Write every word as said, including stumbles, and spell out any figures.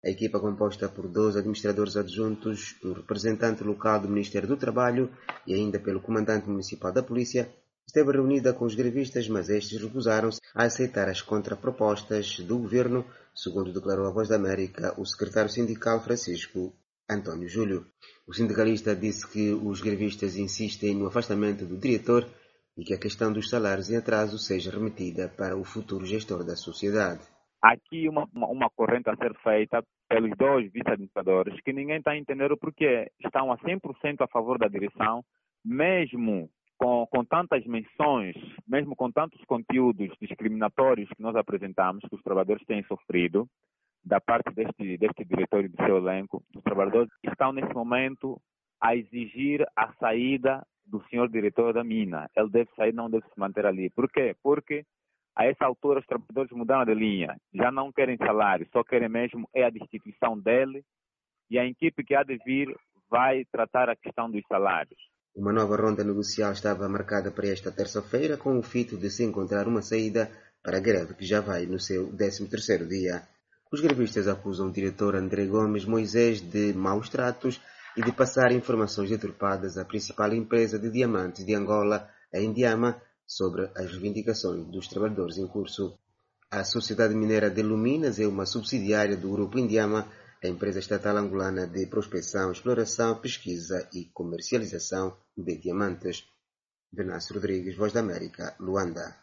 A equipa, composta por doze administradores adjuntos, um representante local do Ministério do Trabalho e ainda pelo comandante municipal da Polícia, esteve reunida com os grevistas, mas estes recusaram-se a aceitar as contrapropostas do governo, segundo declarou a Voz da América o secretário sindical Francisco Antônio Júlio. O sindicalista disse que os grevistas insistem no afastamento do diretor e que a questão dos salários em atraso seja remetida para o futuro gestor da sociedade. Aqui uma, uma, uma corrente a ser feita pelos dois vice-administradores que ninguém está a entender o porquê. Estão a cem por cento a favor da direção, mesmo com, com tantas menções, mesmo com tantos conteúdos discriminatórios que nós apresentamos, que os trabalhadores têm sofrido, da parte deste, deste diretor e do seu elenco. Os trabalhadores estão nesse momento a exigir a saída do senhor diretor da mina. Ele deve sair, não deve se manter ali. Por quê? Porque a essa altura os trabalhadores mudaram de linha. Já não querem salário, só querem mesmo é a destituição dele e a equipe que há de vir vai tratar a questão dos salários. Uma nova ronda negocial estava marcada para esta terça-feira com o fito de se encontrar uma saída para a greve que já vai no seu décimo terceiro dia. Os grevistas acusam o diretor André Gomes Moisés de maus tratos e de passar informações deturpadas à principal empresa de diamantes de Angola, a Indiama, sobre as reivindicações dos trabalhadores em curso. A Sociedade Mineira de Luminas é uma subsidiária do Grupo Indiama, a empresa estatal angolana de prospecção, exploração, pesquisa e comercialização de diamantes. Venâncio Rodrigues, Voz da América, Luanda.